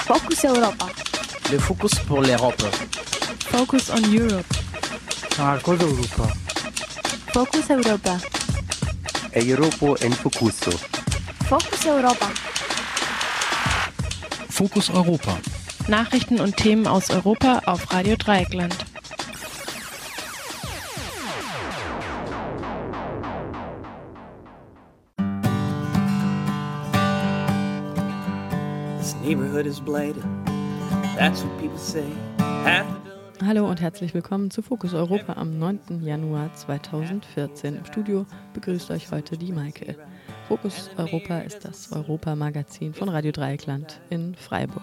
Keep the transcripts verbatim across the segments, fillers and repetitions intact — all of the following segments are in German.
Focus Europa. Le Focus pour l'Europe. Focus on Europe. Marcos Europa. Focus Europa. Europa en Focuso. Focus Europa. Focus Europa. Nachrichten und Themen aus Europa auf Radio Dreieckland. Hallo und herzlich willkommen zu Focus Europa am neunten Januar zweitausendvierzehn. Im Studio begrüßt euch heute die Maike. Focus Europa ist das Europa-Magazin von Radio Dreieckland in Freiburg.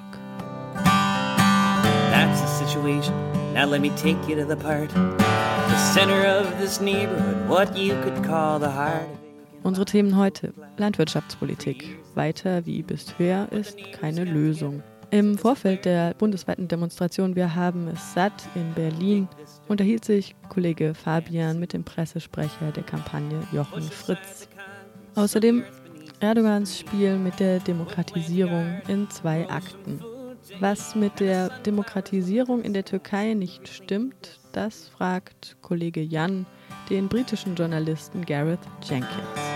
That's the situation. Now let me take you to the part, the center of this neighborhood, what you could call the heart. Unsere Themen heute: Landwirtschaftspolitik. Weiter wie bisher ist keine Lösung. Im Vorfeld der bundesweiten Demonstration Wir haben es satt in Berlin unterhielt sich Kollege Fabian mit dem Pressesprecher der Kampagne Jochen Fritz. Außerdem Erdogans Spiel mit der Demokratisierung in zwei Akten. Was mit der Demokratisierung in der Türkei nicht stimmt, das fragt Kollege Jan den britischen Journalisten Gareth Jenkins.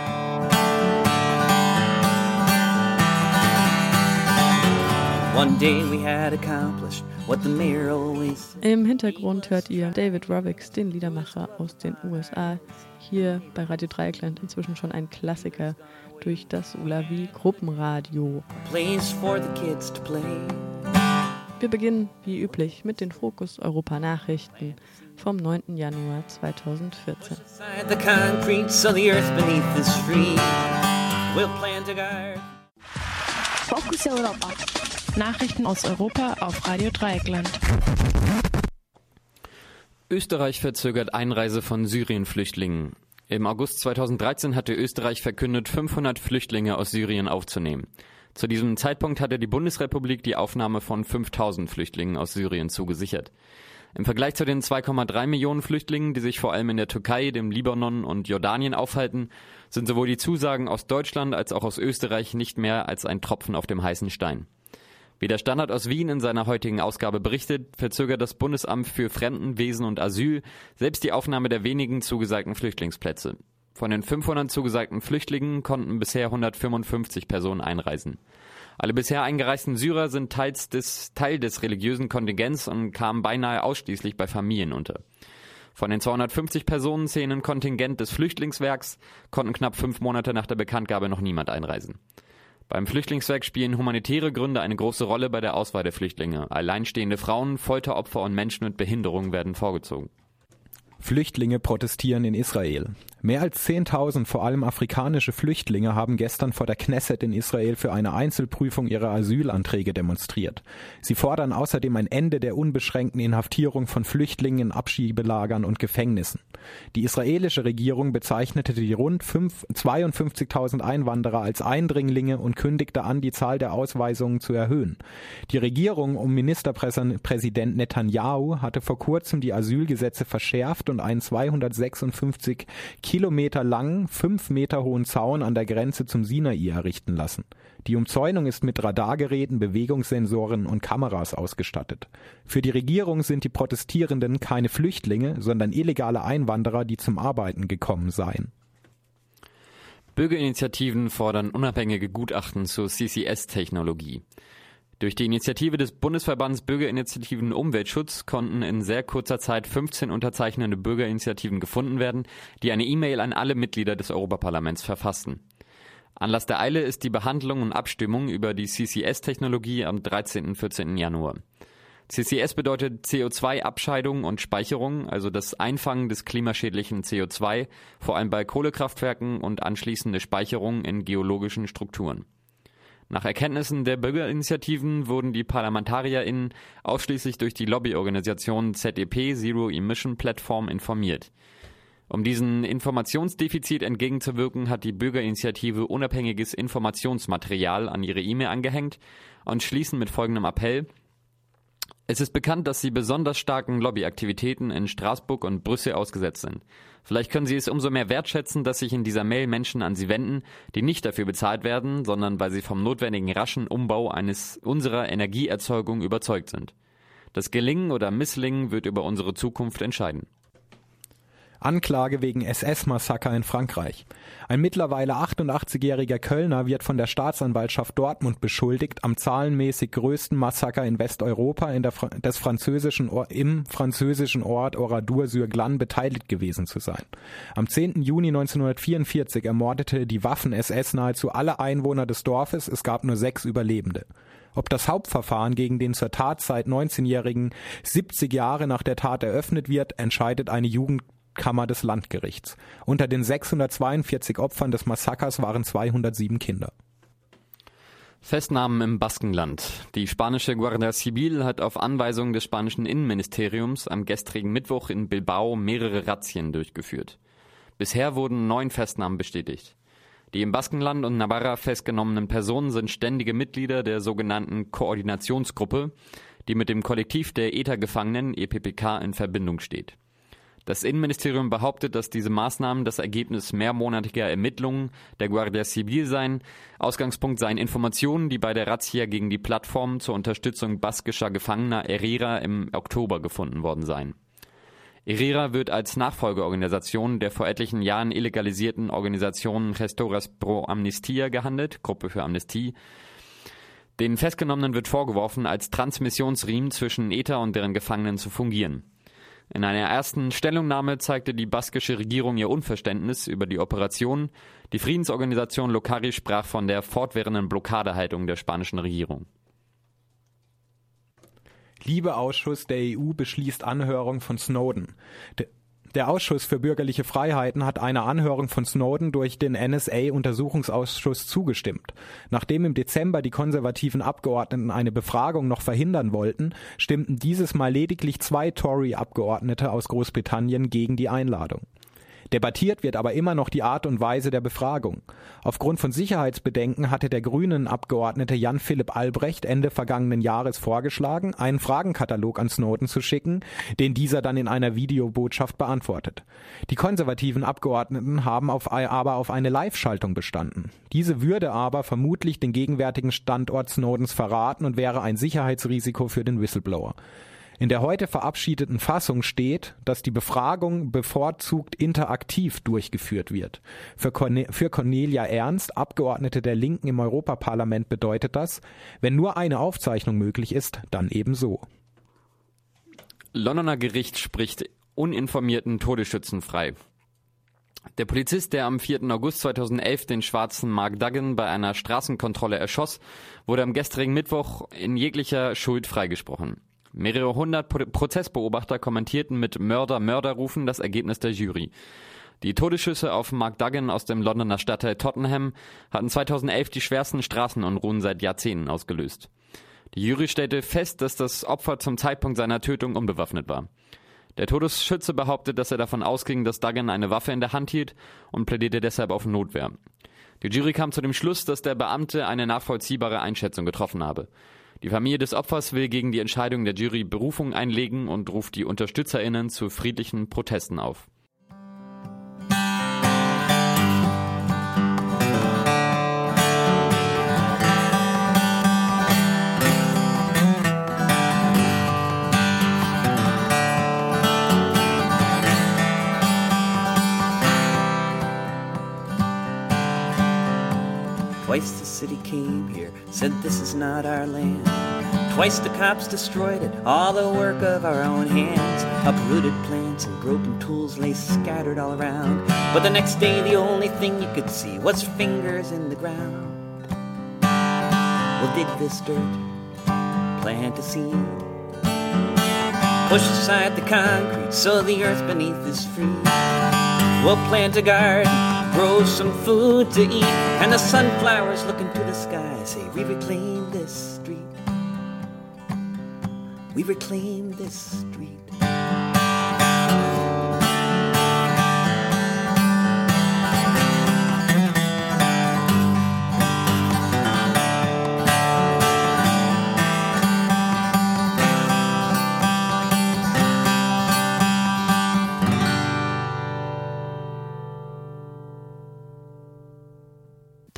One day we had accomplished what the mayor always... Im Hintergrund hört ihr David Rovics, den Liedermacher aus den U S A, hier bei Radio Dreieckland inzwischen schon ein Klassiker durch das Ulawi-Gruppenradio. Place for the kids to play. Wir beginnen wie üblich mit den Focus Europa Nachrichten vom neunten Januar zweitausendvierzehn. The concrete so the earth beneath is free. We'll plant a garden. Focus Europa. Nachrichten aus Europa auf Radio Dreieckland. Österreich verzögert Einreise von Syrien-Flüchtlingen. Im August zweitausenddreizehn hatte Österreich verkündet, fünfhundert Flüchtlinge aus Syrien aufzunehmen. Zu diesem Zeitpunkt hatte die Bundesrepublik die Aufnahme von fünftausend Flüchtlingen aus Syrien zugesichert. Im Vergleich zu den zwei Komma drei Millionen Flüchtlingen, die sich vor allem in der Türkei, dem Libanon und Jordanien aufhalten, sind sowohl die Zusagen aus Deutschland als auch aus Österreich nicht mehr als ein Tropfen auf dem heißen Stein. Wie der Standard aus Wien in seiner heutigen Ausgabe berichtet, verzögert das Bundesamt für Fremdenwesen und Asyl selbst die Aufnahme der wenigen zugesagten Flüchtlingsplätze. Von den fünfhundert zugesagten Flüchtlingen konnten bisher hundertfünfundfünfzig Personen einreisen. Alle bisher eingereisten Syrer sind teils des, Teil des religiösen Kontingents und kamen beinahe ausschließlich bei Familien unter. Von den zweihundertfünfzig Personen zählen im Kontingent des Flüchtlingswerks, konnten knapp fünf Monate nach der Bekanntgabe noch niemand einreisen. Beim Flüchtlingswerk spielen humanitäre Gründe eine große Rolle bei der Auswahl der Flüchtlinge. Alleinstehende Frauen, Folteropfer und Menschen mit Behinderung werden vorgezogen. Flüchtlinge protestieren in Israel. Mehr als zehntausend, vor allem afrikanische Flüchtlinge, haben gestern vor der Knesset in Israel für eine Einzelprüfung ihrer Asylanträge demonstriert. Sie fordern außerdem ein Ende der unbeschränkten Inhaftierung von Flüchtlingen in Abschiebelagern und Gefängnissen. Die israelische Regierung bezeichnete die rund zweiundfünfzigtausend Einwanderer als Eindringlinge und kündigte an, die Zahl der Ausweisungen zu erhöhen. Die Regierung um Ministerpräsident Netanyahu hatte vor kurzem die Asylgesetze verschärft und einen zweihundertsechsundfünfzig Kilometer langen, fünf Meter hohen Zaun an der Grenze zum Sinai errichten lassen. Die Umzäunung ist mit Radargeräten, Bewegungssensoren und Kameras ausgestattet. Für die Regierung sind die Protestierenden keine Flüchtlinge, sondern illegale Einwanderer, die zum Arbeiten gekommen seien. Bürgerinitiativen fordern unabhängige Gutachten zur C C S-Technologie. Durch die Initiative des Bundesverbands Bürgerinitiativen Umweltschutz konnten in sehr kurzer Zeit fünfzehn unterzeichnende Bürgerinitiativen gefunden werden, die eine E-Mail an alle Mitglieder des Europaparlaments verfassten. Anlass der Eile ist die Behandlung und Abstimmung über die C C S-Technologie am dreizehnten und vierzehnten Januar. C C S bedeutet C O zwei Abscheidung und Speicherung, also das Einfangen des klimaschädlichen C O zwei, vor allem bei Kohlekraftwerken und anschließende Speicherung in geologischen Strukturen. Nach Erkenntnissen der Bürgerinitiativen wurden die ParlamentarierInnen ausschließlich durch die Lobbyorganisation Z E P Zero Emission Platform informiert. Um diesem Informationsdefizit entgegenzuwirken, hat die Bürgerinitiative unabhängiges Informationsmaterial an ihre E-Mail angehängt und schließen mit folgendem Appell: Es ist bekannt, dass sie besonders starken Lobbyaktivitäten in Straßburg und Brüssel ausgesetzt sind. Vielleicht können Sie es umso mehr wertschätzen, dass sich in dieser Mail Menschen an Sie wenden, die nicht dafür bezahlt werden, sondern weil sie vom notwendigen raschen Umbau eines unserer Energieerzeugung überzeugt sind. Das Gelingen oder Misslingen wird über unsere Zukunft entscheiden. Anklage wegen S S-Massaker in Frankreich. Ein mittlerweile achtundachtzigjähriger Kölner wird von der Staatsanwaltschaft Dortmund beschuldigt, am zahlenmäßig größten Massaker in Westeuropa in der Fra- des französischen Or- im französischen Ort Oradour-sur-Glane beteiligt gewesen zu sein. Am zehnten Juni neunzehnhundertvierundvierzig ermordete die Waffen-S S nahezu alle Einwohner des Dorfes, es gab nur sechs Überlebende. Ob das Hauptverfahren gegen den zur Tatzeit neunzehnjährigen siebzig Jahre nach der Tat eröffnet wird, entscheidet eine Jugendkammer des Landgerichts. Unter den sechshundertzweiundvierzig Opfern des Massakers waren zweihundertsieben Kinder. Festnahmen im Baskenland. Die spanische Guardia Civil hat auf Anweisung des spanischen Innenministeriums am gestrigen Mittwoch in Bilbao mehrere Razzien durchgeführt. Bisher wurden neun Festnahmen bestätigt. Die im Baskenland und Navarra festgenommenen Personen sind ständige Mitglieder der sogenannten Koordinationsgruppe, die mit dem Kollektiv der E T A-Gefangenen E P P K in Verbindung steht. Das Innenministerium behauptet, dass diese Maßnahmen das Ergebnis mehrmonatiger Ermittlungen der Guardia Civil seien. Ausgangspunkt seien Informationen, die bei der Razzia gegen die Plattform zur Unterstützung baskischer Gefangener Herrera im Oktober gefunden worden seien. Herrera wird als Nachfolgeorganisation der vor etlichen Jahren illegalisierten Organisation Gestoras pro Amnistia gehandelt, Gruppe für Amnestie. Den Festgenommenen wird vorgeworfen, als Transmissionsriemen zwischen E T A und deren Gefangenen zu fungieren. In einer ersten Stellungnahme zeigte die baskische Regierung ihr Unverständnis über die Operation. Die Friedensorganisation Lokari sprach von der fortwährenden Blockadehaltung der spanischen Regierung. Libe-Ausschuss der E U beschließt Anhörung von Snowden. De- Der Ausschuss für bürgerliche Freiheiten hat einer Anhörung von Snowden durch den N S A-Untersuchungsausschuss zugestimmt. Nachdem im Dezember die konservativen Abgeordneten eine Befragung noch verhindern wollten, stimmten dieses Mal lediglich zwei Tory-Abgeordnete aus Großbritannien gegen die Einladung. Debattiert wird aber immer noch die Art und Weise der Befragung. Aufgrund von Sicherheitsbedenken hatte der Grünen-Abgeordnete Jan-Philipp Albrecht Ende vergangenen Jahres vorgeschlagen, einen Fragenkatalog an Snowden zu schicken, den dieser dann in einer Videobotschaft beantwortet. Die konservativen Abgeordneten haben auf, aber auf eine Live-Schaltung bestanden. Diese würde aber vermutlich den gegenwärtigen Standort Snowdens verraten und wäre ein Sicherheitsrisiko für den Whistleblower. In der heute verabschiedeten Fassung steht, dass die Befragung bevorzugt interaktiv durchgeführt wird. Für, Corne- für Cornelia Ernst, Abgeordnete der Linken im Europaparlament, bedeutet das, wenn nur eine Aufzeichnung möglich ist, dann ebenso. Londoner Gericht spricht uninformierten Todesschützen frei. Der Polizist, der am vierten August zweitausendelf den schwarzen Mark Duggan bei einer Straßenkontrolle erschoss, wurde am gestrigen Mittwoch in jeglicher Schuld freigesprochen. Mehrere hundert Prozessbeobachter kommentierten mit Mörder-Mörder-Rufen das Ergebnis der Jury. Die Todesschüsse auf Mark Duggan aus dem Londoner Stadtteil Tottenham hatten zweitausendelf die schwersten Straßenunruhen seit Jahrzehnten ausgelöst. Die Jury stellte fest, dass das Opfer zum Zeitpunkt seiner Tötung unbewaffnet war. Der Todesschütze behauptet, dass er davon ausging, dass Duggan eine Waffe in der Hand hielt und plädierte deshalb auf Notwehr. Die Jury kam zu dem Schluss, dass der Beamte eine nachvollziehbare Einschätzung getroffen habe. Die Familie des Opfers will gegen die Entscheidung der Jury Berufung einlegen und ruft die UnterstützerInnen zu friedlichen Protesten auf. Twice the city came here, said this is not our land. Twice the cops destroyed it, all the work of our own hands. Uprooted plants and broken tools lay scattered all around. But the next day the only thing you could see was fingers in the ground. We'll dig this dirt, plant a seed. Push aside the concrete so the earth beneath is free. We'll plant a garden, grow some food to eat, and the sunflowers look into the sky, say, we reclaim this street. We reclaim this street.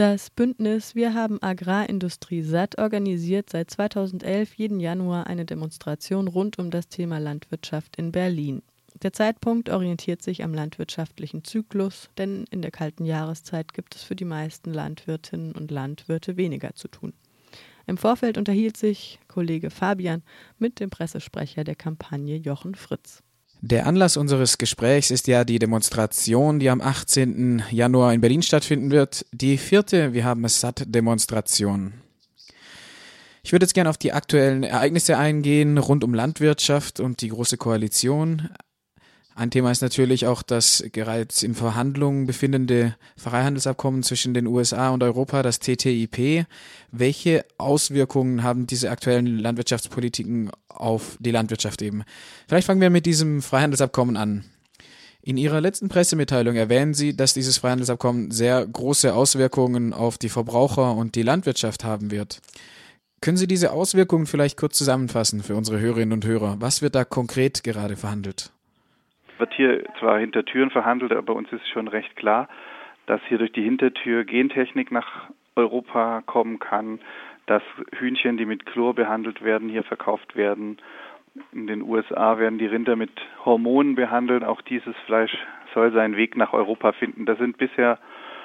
Das Bündnis Wir haben Agrarindustrie satt organisiert seit zweitausendelf jeden Januar eine Demonstration rund um das Thema Landwirtschaft in Berlin. Der Zeitpunkt orientiert sich am landwirtschaftlichen Zyklus, denn in der kalten Jahreszeit gibt es für die meisten Landwirtinnen und Landwirte weniger zu tun. Im Vorfeld unterhielt sich Kollege Fabian mit dem Pressesprecher der Kampagne Jochen Fritz. Der Anlass unseres Gesprächs ist ja die Demonstration, die am achtzehnten Januar in Berlin stattfinden wird. Die vierte Wir haben es satt Demonstration. Ich würde jetzt gerne auf die aktuellen Ereignisse eingehen rund um Landwirtschaft und die Große Koalition. Ein Thema ist natürlich auch das bereits in Verhandlungen befindende Freihandelsabkommen zwischen den U S A und Europa, das T T I P. Welche Auswirkungen haben diese aktuellen Landwirtschaftspolitiken auf die Landwirtschaft eben? Vielleicht fangen wir mit diesem Freihandelsabkommen an. In Ihrer letzten Pressemitteilung erwähnen Sie, dass dieses Freihandelsabkommen sehr große Auswirkungen auf die Verbraucher und die Landwirtschaft haben wird. Können Sie diese Auswirkungen vielleicht kurz zusammenfassen für unsere Hörerinnen und Hörer? Was wird da konkret gerade verhandelt? Wird hier zwar hinter Türen verhandelt, aber bei uns ist schon recht klar, dass hier durch die Hintertür Gentechnik nach Europa kommen kann, dass Hühnchen, die mit Chlor behandelt werden, hier verkauft werden. In den U S A werden die Rinder mit Hormonen behandelt. Auch dieses Fleisch soll seinen Weg nach Europa finden. Das sind bisher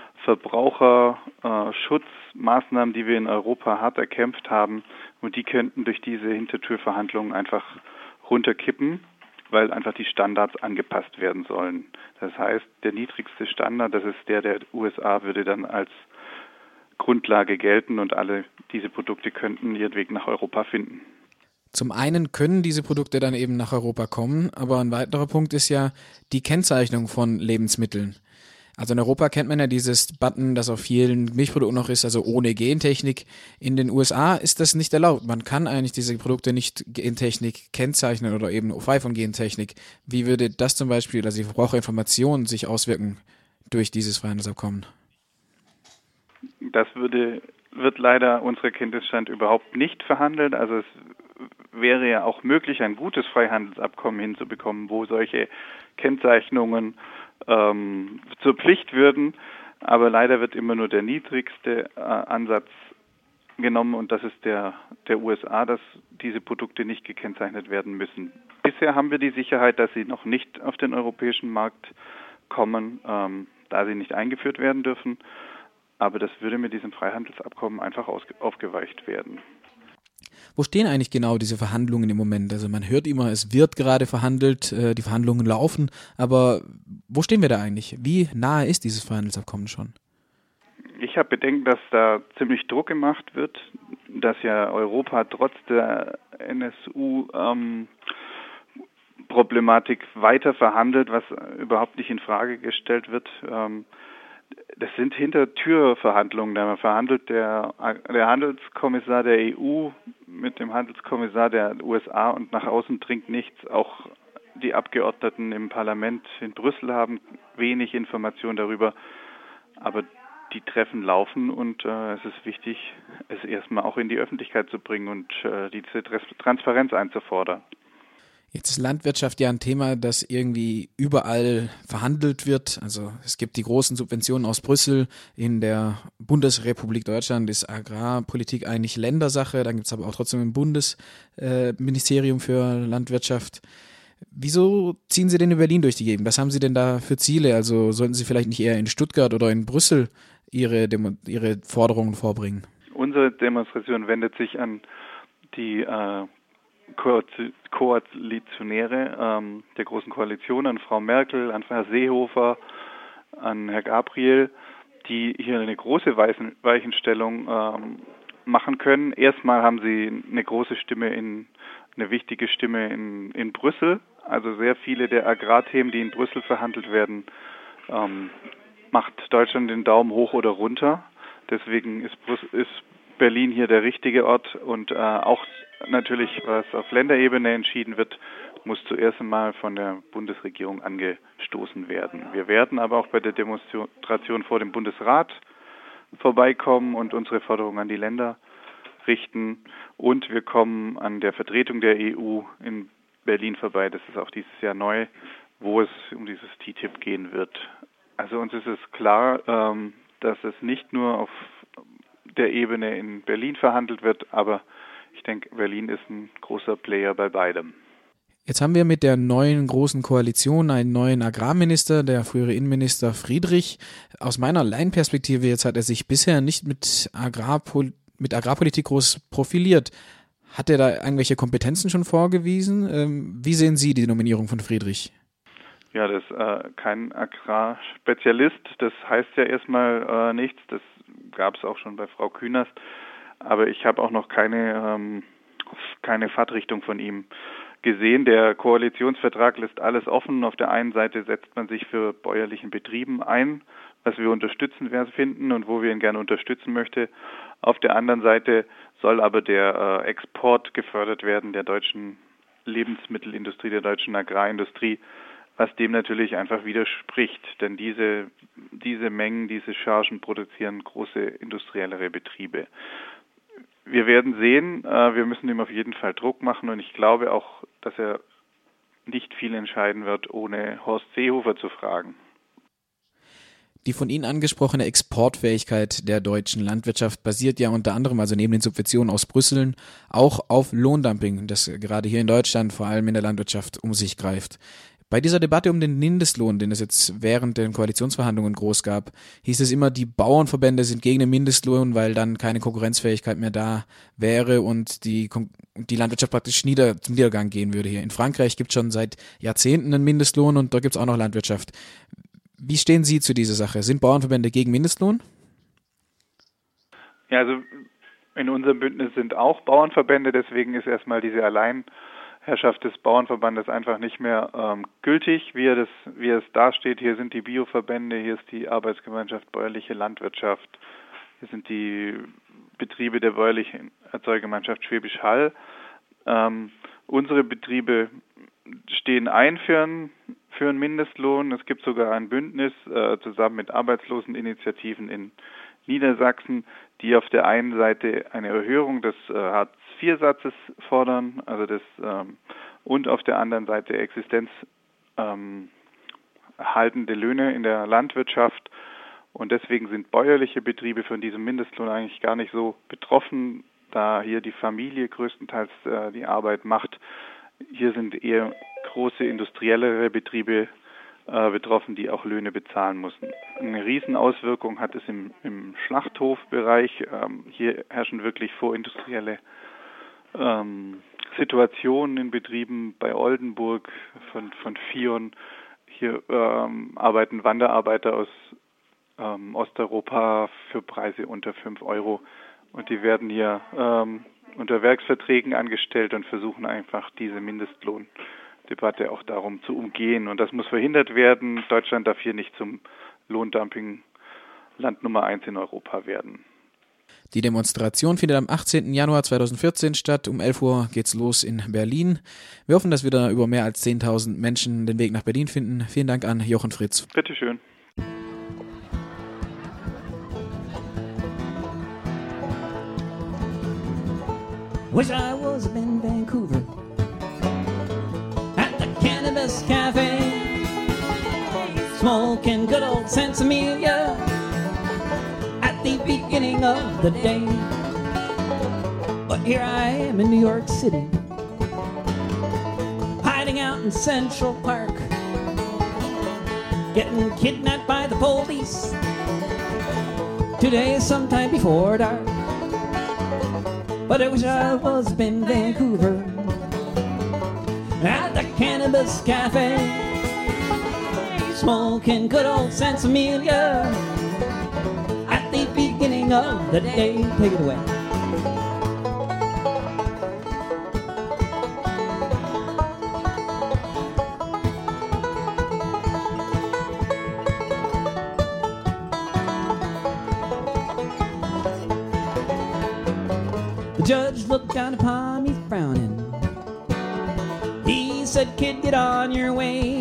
Verbraucherschutzmaßnahmen, die wir in Europa hart erkämpft haben. Und die könnten durch diese Hintertürverhandlungen einfach runterkippen, weil einfach die Standards angepasst werden sollen. Das heißt, der niedrigste Standard, das ist der der U S A, würde dann als Grundlage gelten und alle diese Produkte könnten ihren Weg nach Europa finden. Zum einen können diese Produkte dann eben nach Europa kommen, aber ein weiterer Punkt ist ja die Kennzeichnung von Lebensmitteln. Also in Europa kennt man ja dieses Button, das auf vielen Milchprodukten noch ist, also ohne Gentechnik. In den U S A ist das nicht erlaubt. Man kann eigentlich diese Produkte nicht Gentechnik kennzeichnen oder eben frei von Gentechnik. Wie würde das zum Beispiel, also die Verbraucherinformation, sich auswirken durch dieses Freihandelsabkommen? Das würde, wird leider unserer Kenntnisstand überhaupt nicht verhandelt. Also es wäre ja auch möglich, ein gutes Freihandelsabkommen hinzubekommen, wo solche Kennzeichnungen ähm, zur Pflicht würden. Aber leider wird immer nur der niedrigste äh, Ansatz genommen und das ist der der U S A, dass diese Produkte nicht gekennzeichnet werden müssen. Bisher haben wir die Sicherheit, dass sie noch nicht auf den europäischen Markt kommen, ähm, da sie nicht eingeführt werden dürfen. Aber das würde mit diesem Freihandelsabkommen einfach ausge- aufgeweicht werden. Wo stehen eigentlich genau diese Verhandlungen im Moment? Also man hört immer, es wird gerade verhandelt, äh, die Verhandlungen laufen, aber wo stehen wir da eigentlich? Wie nahe ist dieses Freihandelsabkommen schon? Ich habe Bedenken, dass da ziemlich Druck gemacht wird, dass ja Europa trotz der N S U-Problematik ähm, weiter verhandelt, was überhaupt nicht in Frage gestellt wird. Ähm, Das sind Hintertürverhandlungen. Da verhandelt der, der Handelskommissar der E U mit dem Handelskommissar der U S A und nach außen dringt nichts. Auch die Abgeordneten im Parlament in Brüssel haben wenig Information darüber. Aber die Treffen laufen und äh, es ist wichtig, es erstmal auch in die Öffentlichkeit zu bringen und äh, diese Transparenz einzufordern. Jetzt ist Landwirtschaft ja ein Thema, das irgendwie überall verhandelt wird. Also es gibt die großen Subventionen aus Brüssel. In der Bundesrepublik Deutschland ist Agrarpolitik eigentlich Ländersache. Dann gibt es aber auch trotzdem ein Bundesministerium für Landwirtschaft. Wieso ziehen Sie denn in Berlin durch die Gegend? Was haben Sie denn da für Ziele? Also sollten Sie vielleicht nicht eher in Stuttgart oder in Brüssel Ihre, Demo- Ihre Forderungen vorbringen? Unsere Demonstration wendet sich an die äh, Ko- Koalitionäre ähm, der Großen Koalition, an Frau Merkel, an Herrn Seehofer, an Herrn Gabriel, die hier eine große Weichen- Weichenstellung ähm, machen können. Erstmal haben sie eine große Stimme, in eine wichtige Stimme in, in Brüssel. Also sehr viele der Agrarthemen, die in Brüssel verhandelt werden, ähm, macht Deutschland den Daumen hoch oder runter. Deswegen ist, Brüssel, ist Berlin hier der richtige Ort und äh, auch natürlich, was auf Länderebene entschieden wird, muss zuerst einmal von der Bundesregierung angestoßen werden. Wir werden aber auch bei der Demonstration vor dem Bundesrat vorbeikommen und unsere Forderungen an die Länder richten. Und wir kommen an der Vertretung der E U in Berlin vorbei. Das ist auch dieses Jahr neu, wo es um dieses T T I P gehen wird. Also uns ist es klar, ähm, dass es nicht nur auf der Ebene in Berlin verhandelt wird, aber ich denke, Berlin ist ein großer Player bei beidem. Jetzt haben wir mit der neuen großen Koalition einen neuen Agrarminister, der frühere Innenminister Friedrich. Aus meiner Laienperspektive jetzt hat er sich bisher nicht mit, Agrarpol- mit Agrarpolitik groß profiliert. Hat er da irgendwelche Kompetenzen schon vorgewiesen? Ähm, wie sehen Sie die Nominierung von Friedrich? Ja, das ist äh, kein Agrarspezialist. Das heißt ja erstmal äh, nichts. Das gab es auch schon bei Frau Künast. Aber ich habe auch noch keine, ähm, keine Fahrtrichtung von ihm gesehen. Der Koalitionsvertrag lässt alles offen. Auf der einen Seite setzt man sich für bäuerlichen Betrieben ein, was wir unterstützenswert finden und wo wir ihn gerne unterstützen möchten. Auf der anderen Seite soll aber der äh, Export gefördert werden der deutschen Lebensmittelindustrie, der deutschen Agrarindustrie, was dem natürlich einfach widerspricht. Denn diese, diese Mengen, diese Chargen produzieren große industriellere Betriebe. Wir werden sehen, äh, wir müssen ihm auf jeden Fall Druck machen und ich glaube auch, dass er nicht viel entscheiden wird, ohne Horst Seehofer zu fragen. Die von Ihnen angesprochene Exportfähigkeit der deutschen Landwirtschaft basiert ja unter anderem, also neben den Subventionen aus Brüssel, auch auf Lohndumping, das gerade hier in Deutschland vor allem in der Landwirtschaft um sich greift. Bei dieser Debatte um den Mindestlohn, den es jetzt während den Koalitionsverhandlungen groß gab, hieß es immer, die Bauernverbände sind gegen den Mindestlohn, weil dann keine Konkurrenzfähigkeit mehr da wäre und die, die Landwirtschaft praktisch nieder, zum Niedergang gehen würde hier. In Frankreich gibt es schon seit Jahrzehnten einen Mindestlohn und da gibt es auch noch Landwirtschaft. Wie stehen Sie zu dieser Sache? Sind Bauernverbände gegen Mindestlohn? Ja, also in unserem Bündnis sind auch Bauernverbände, deswegen ist erstmal diese Alleinherrschaft des Bauernverbandes einfach nicht mehr ähm, gültig, wie, er das, wie es dasteht. Hier sind die Bioverbände, hier ist die Arbeitsgemeinschaft Bäuerliche Landwirtschaft, hier sind die Betriebe der Bäuerlichen Erzeugergemeinschaft Schwäbisch Hall. Ähm, unsere Betriebe stehen ein für einen, für einen Mindestlohn. Es gibt sogar ein Bündnis äh, zusammen mit Arbeitsloseninitiativen in Niedersachsen, die auf der einen Seite eine Erhöhung des äh, Hartz vier Satzes fordern, also das ähm, und auf der anderen Seite Existenz ähm, erhaltende Löhne in der Landwirtschaft. Und deswegen sind bäuerliche Betriebe von diesem Mindestlohn eigentlich gar nicht so betroffen, da hier die Familie größtenteils äh, die Arbeit macht. Hier sind eher große industriellere Betriebe äh, betroffen, die auch Löhne bezahlen müssen. Eine Riesenauswirkung hat es im, im Schlachthofbereich. Ähm, hier herrschen wirklich vorindustrielle ähm, Situationen in Betrieben bei Oldenburg von, von Vion. Hier ähm, arbeiten Wanderarbeiter aus ähm, Osteuropa für Preise unter fünf Euro und die werden hier ähm, unter Werksverträgen angestellt und versuchen einfach diese Mindestlohndebatte auch darum zu umgehen. Und das muss verhindert werden. Deutschland darf hier nicht zum Lohndumping-Land Nummer eins in Europa werden. Die Demonstration findet am achtzehnten Januar zweitausendvierzehn statt. Um elf Uhr geht's los in Berlin. Wir hoffen, dass wieder über mehr als zehntausend Menschen den Weg nach Berlin finden. Vielen Dank an Jochen Fritz. Bitteschön. Wish I was in Vancouver at the Cannabis Cafe, smoking good old Sansamelia at the beginning of the day. But here I am in New York City, hiding out in Central Park, getting kidnapped by the police. Today is sometime before dark. But I wish I was in Vancouver at the Cannabis Cafe, smoking good old Sansamelia at the beginning of the day. Take it away. The judge looked down upon me frowning. He said, kid, get on your way.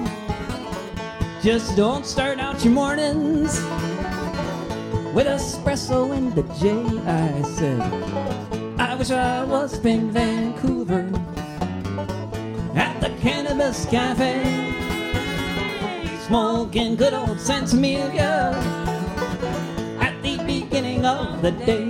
Just don't start out your mornings with espresso and the J. I said, I wish I was in Vancouver at the Cannabis Cafe, smoking good old Sansamelia of the day.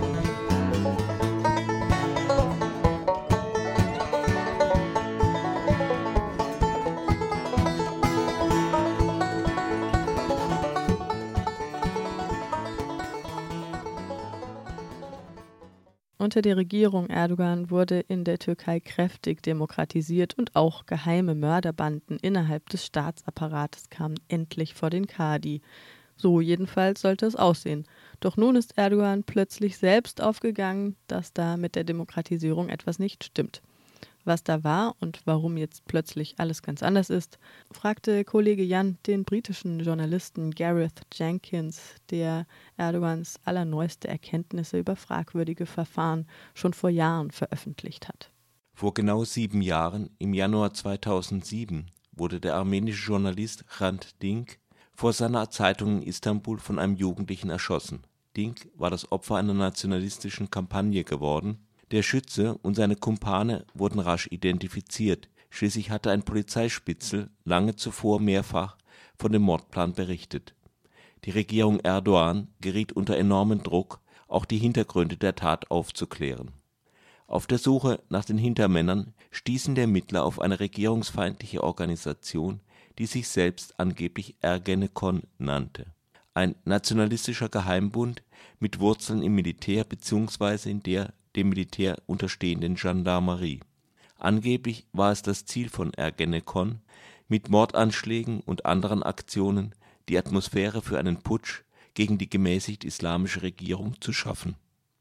Unter der Regierung Erdogan wurde in der Türkei kräftig demokratisiert und auch geheime Mörderbanden innerhalb des Staatsapparates kamen endlich vor den Kadi. So jedenfalls sollte es aussehen. Doch nun ist Erdogan plötzlich selbst aufgegangen, dass da mit der Demokratisierung etwas nicht stimmt. Was da war und warum jetzt plötzlich alles ganz anders ist, fragte Kollege Jan den britischen Journalisten Gareth Jenkins, der Erdogans allerneueste Erkenntnisse über fragwürdige Verfahren schon vor Jahren veröffentlicht hat. Vor genau sieben Jahren, im Januar zweitausendsieben, wurde der armenische Journalist Hrant Dink vor seiner Zeitung in Istanbul von einem Jugendlichen erschossen. Dink war das Opfer einer nationalistischen Kampagne geworden. Der Schütze und seine Kumpane wurden rasch identifiziert. Schließlich hatte ein Polizeispitzel lange zuvor mehrfach von dem Mordplan berichtet. Die Regierung Erdogan geriet unter enormen Druck, auch die Hintergründe der Tat aufzuklären. Auf der Suche nach den Hintermännern stießen die Ermittler auf eine regierungsfeindliche Organisation, die sich selbst angeblich Ergenekon nannte. Ein nationalistischer Geheimbund mit Wurzeln im Militär bzw. in der dem Militär unterstehenden Gendarmerie. Angeblich war es das Ziel von Ergenekon, mit Mordanschlägen und anderen Aktionen die Atmosphäre für einen Putsch gegen die gemäßigt islamische Regierung zu schaffen.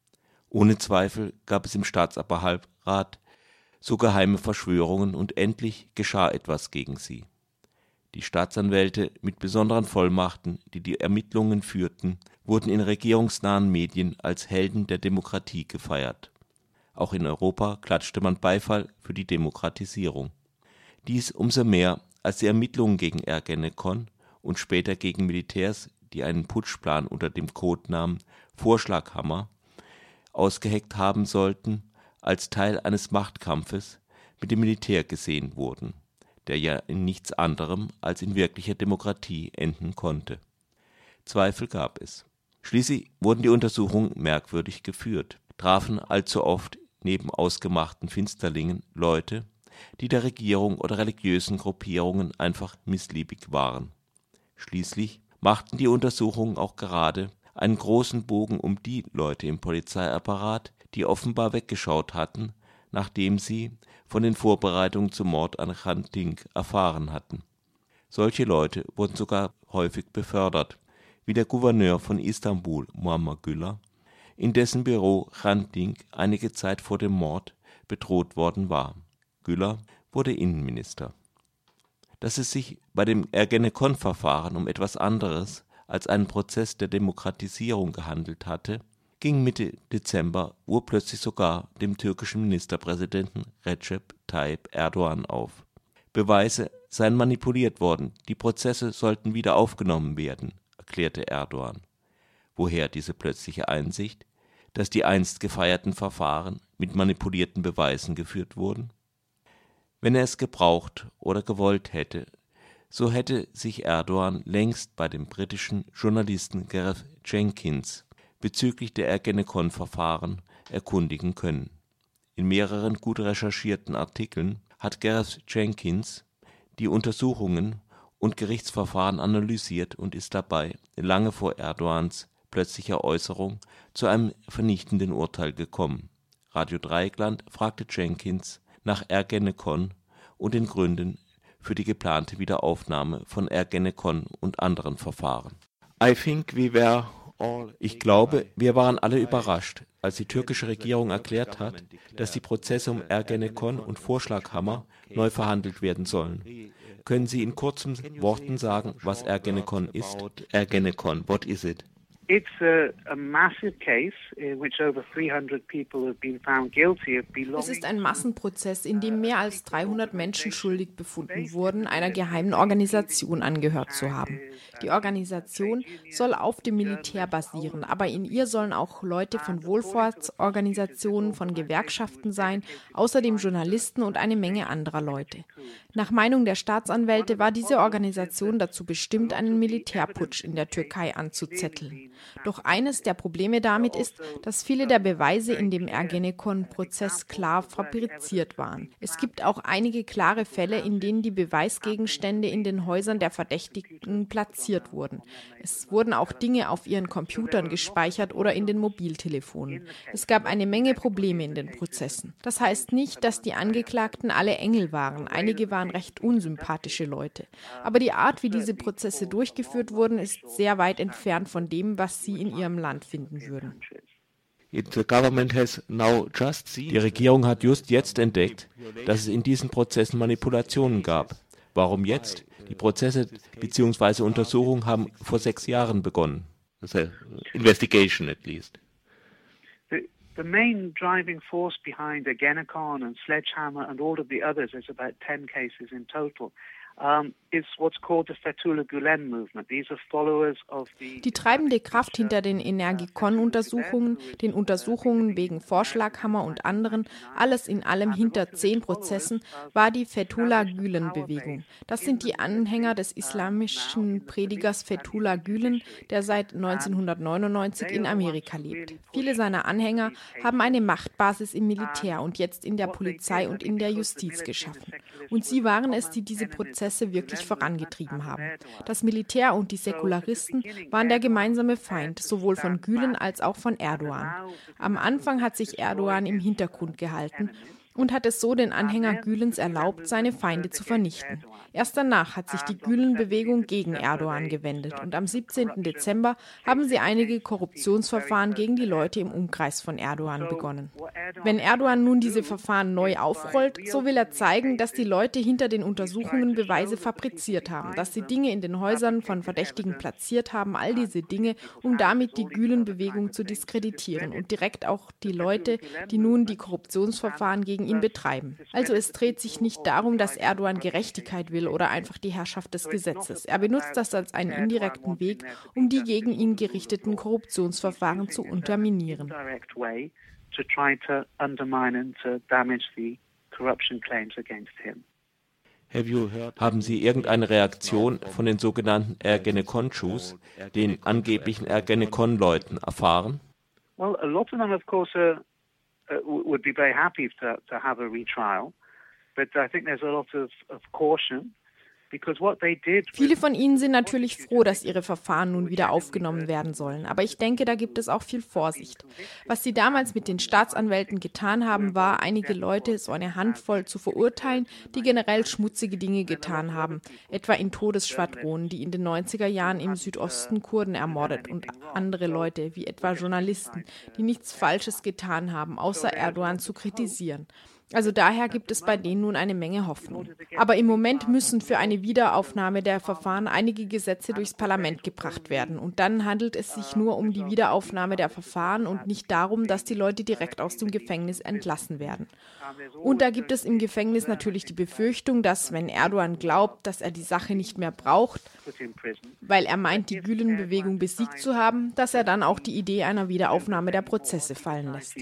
Ohne Zweifel gab es im Staatsapparat so geheime Verschwörungen und endlich geschah etwas gegen sie. Die Staatsanwälte mit besonderen Vollmachten, die die Ermittlungen führten, wurden in regierungsnahen Medien als Helden der Demokratie gefeiert. Auch in Europa klatschte man Beifall für die Demokratisierung. Dies umso mehr, als die Ermittlungen gegen Ergenekon und später gegen Militärs, die einen Putschplan unter dem Codenamen Vorschlaghammer ausgeheckt haben sollten, als Teil eines Machtkampfes mit dem Militär gesehen wurden, der ja in nichts anderem als in wirklicher Demokratie enden konnte. Zweifel gab es. Schließlich wurden die Untersuchungen merkwürdig geführt, trafen allzu oft neben ausgemachten Finsterlingen Leute, die der Regierung oder religiösen Gruppierungen einfach missliebig waren. Schließlich machten die Untersuchungen auch gerade einen großen Bogen um die Leute im Polizeiapparat, die offenbar weggeschaut hatten, nachdem sie von den Vorbereitungen zum Mord an Hrant Dink erfahren hatten. Solche Leute wurden sogar häufig befördert, wie der Gouverneur von Istanbul, Muammer Güler, in dessen Büro Hrant Dink einige Zeit vor dem Mord bedroht worden war. Güler wurde Innenminister. Dass es sich bei dem Ergenekon-Verfahren um etwas anderes als einen Prozess der Demokratisierung gehandelt hatte, ging Mitte Dezember urplötzlich sogar dem türkischen Ministerpräsidenten Recep Tayyip Erdogan auf. Beweise seien manipuliert worden, die Prozesse sollten wieder aufgenommen werden, erklärte Erdogan. Woher diese plötzliche Einsicht, dass die einst gefeierten Verfahren mit manipulierten Beweisen geführt wurden? Wenn er es gebraucht oder gewollt hätte, so hätte sich Erdogan längst bei dem britischen Journalisten Gareth Jenkins bezüglich der Ergenekon-Verfahren erkundigen können. In mehreren gut recherchierten Artikeln hat Gareth Jenkins die Untersuchungen und Gerichtsverfahren analysiert und ist dabei, lange vor Erdogans plötzlicher Äußerung, zu einem vernichtenden Urteil gekommen. Radio Dreieckland fragte Jenkins nach Ergenekon und den Gründen für die geplante Wiederaufnahme von Ergenekon und anderen Verfahren. I think we were Ich glaube, wir waren alle überrascht, als die türkische Regierung erklärt hat, dass die Prozesse um Ergenekon und Vorschlaghammer neu verhandelt werden sollen. Können Sie in kurzen Worten sagen, was Ergenekon ist? Ergenekon, what is it? It's a, a massive case in which over three hundred people have been found guilty of belonging. Es ist ein Massenprozess, in dem mehr als dreihundert Menschen schuldig befunden wurden, einer geheimen Organisation angehört zu haben. Die Organisation soll auf dem Militär basieren, aber in ihr sollen auch Leute von Wohlfahrtsorganisationen, von Gewerkschaften sein, außerdem Journalisten und eine Menge anderer Leute. Nach Meinung der Staatsanwälte war diese Organisation dazu bestimmt, einen Militärputsch in der Türkei anzuzetteln. Doch eines der Probleme damit ist, dass viele der Beweise in dem Ergenekon-Prozess klar fabriziert waren. Es gibt auch einige klare Fälle, in denen die Beweisgegenstände in den Häusern der Verdächtigen platziert wurden. Es wurden auch Dinge auf ihren Computern gespeichert oder in den Mobiltelefonen. Es gab eine Menge Probleme in den Prozessen. Das heißt nicht, dass die Angeklagten alle Engel waren. Einige waren recht unsympathische Leute. Aber die Art, wie diese Prozesse durchgeführt wurden, ist sehr weit entfernt von dem, was sie in ihrem Land finden würden. Die Regierung hat just jetzt entdeckt, dass es in diesen Prozessen Manipulationen gab. Warum jetzt? Die Prozesse bzw. Untersuchungen haben vor sechs Jahren begonnen. Investigation at least. The, the main driving force behind Ergenekon and Sledgehammer and all of the others, there's about ten cases in total, Um, is what's called the Fethullah Gulen movement. These are followers of the Die treibende Kraft hinter den Energekon-Untersuchungen, den Untersuchungen wegen Vorschlaghammer und anderen, alles in allem hinter zehn Prozessen, war die Fethullah Gülen-Bewegung. Das sind die Anhänger des islamischen Predigers Fethullah Gülen, der seit neunzehnhundertneunundneunzig in Amerika lebt. Viele seiner Anhänger haben eine Machtbasis im Militär und jetzt in der Polizei und in der Justiz geschaffen. Und sie waren es, die diese Prozesse wirklich vorangetrieben haben. Das Militär und die Säkularisten waren der gemeinsame Feind, sowohl von Gülen als auch von Erdogan. Am Anfang hat sich Erdogan im Hintergrund gehalten und hat es so den Anhänger Gülens erlaubt, seine Feinde zu vernichten. Erst danach hat sich die Gülen-Bewegung gegen Erdogan gewendet und am siebzehnten Dezember haben sie einige Korruptionsverfahren gegen die Leute im Umkreis von Erdogan begonnen. Wenn Erdogan nun diese Verfahren neu aufrollt, so will er zeigen, dass die Leute hinter den Untersuchungen Beweise fabriziert haben, dass sie Dinge in den Häusern von Verdächtigen platziert haben, all diese Dinge, um damit die Gülen-Bewegung zu diskreditieren und direkt auch die Leute, die nun die Korruptionsverfahren gegen ihn betreiben. Also es dreht sich nicht darum, dass Erdogan Gerechtigkeit will oder einfach die Herrschaft des Gesetzes. Er benutzt das als einen indirekten Weg, um die gegen ihn gerichteten Korruptionsverfahren zu unterminieren. Haben Sie irgendeine Reaktion von den sogenannten Ergenekon-Jews, den angeblichen Ergenekon-Leuten, erfahren? Well, a lot of them, of course, uh, uh, would be very happy to, to have a retrial, but I think there's a lot of, of caution. Viele von ihnen sind natürlich froh, dass ihre Verfahren nun wieder aufgenommen werden sollen. Aber ich denke, da gibt es auch viel Vorsicht. Was sie damals mit den Staatsanwälten getan haben, war, einige Leute, so eine Handvoll, zu verurteilen, die generell schmutzige Dinge getan haben. Etwa in Todesschwadronen, die in den neunziger Jahren im Südosten Kurden ermordet und andere Leute, wie etwa Journalisten, die nichts Falsches getan haben, außer Erdogan zu kritisieren. Also daher gibt es bei denen nun eine Menge Hoffnung. Aber im Moment müssen für eine Wiederaufnahme der Verfahren einige Gesetze durchs Parlament gebracht werden. Und dann handelt es sich nur um die Wiederaufnahme der Verfahren und nicht darum, dass die Leute direkt aus dem Gefängnis entlassen werden. Und da gibt es im Gefängnis natürlich die Befürchtung, dass, wenn Erdogan glaubt, dass er die Sache nicht mehr braucht, weil er meint, die Gülen-Bewegung besiegt zu haben, dass er dann auch die Idee einer Wiederaufnahme der Prozesse fallen lässt.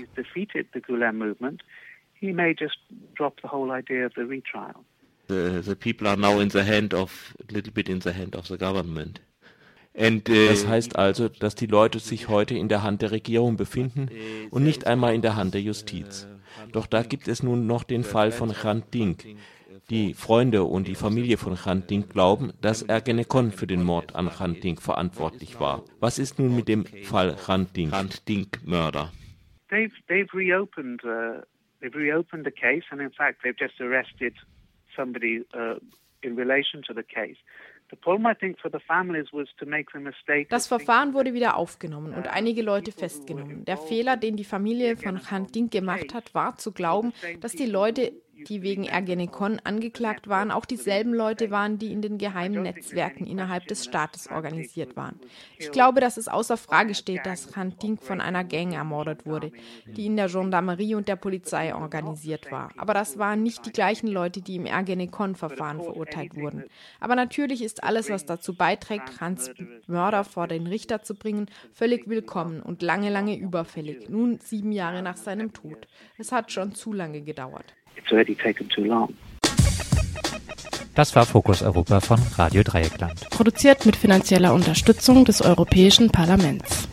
He may just drop the whole idea of the retrial. The, the people are now in the hand of, a little bit in the hand of the government. And, uh, das heißt also, dass die Leute sich heute in der Hand der Regierung befinden und nicht einmal in der Hand der Justiz. Doch da gibt es nun noch den Fall von Hrant Dink. Die Freunde und die Familie von Hrant Dink glauben, dass Ergenekon für den Mord an Hrant Dink verantwortlich war. Was ist nun mit dem Fall Hrant Dink? Hrant Dink-Mörder. They've, they've reopened uh They've reopened the case, and in fact, they've just arrested somebody uh, in relation to the case. The problem, I think, for the families was to make the mistake. Das Verfahren wurde wieder aufgenommen und einige Leute festgenommen. Der Fehler, den die Familie von Hrant Dink gemacht hat, war zu glauben, dass die Leute, die wegen Ergenekon angeklagt waren, auch dieselben Leute waren, die in den geheimen Netzwerken innerhalb des Staates organisiert waren. Ich glaube, dass es außer Frage steht, dass Hrant Dink von einer Gang ermordet wurde, die in der Gendarmerie und der Polizei organisiert war. Aber das waren nicht die gleichen Leute, die im Ergenekon-Verfahren verurteilt wurden. Aber natürlich ist alles, was dazu beiträgt, Hrants Mörder vor den Richter zu bringen, völlig willkommen und lange, lange überfällig. Nun sieben Jahre nach seinem Tod. Es hat schon zu lange gedauert. It's already taken too long. Das war Fokus Europa von Radio Dreieckland. Produziert mit finanzieller Unterstützung des Europäischen Parlaments.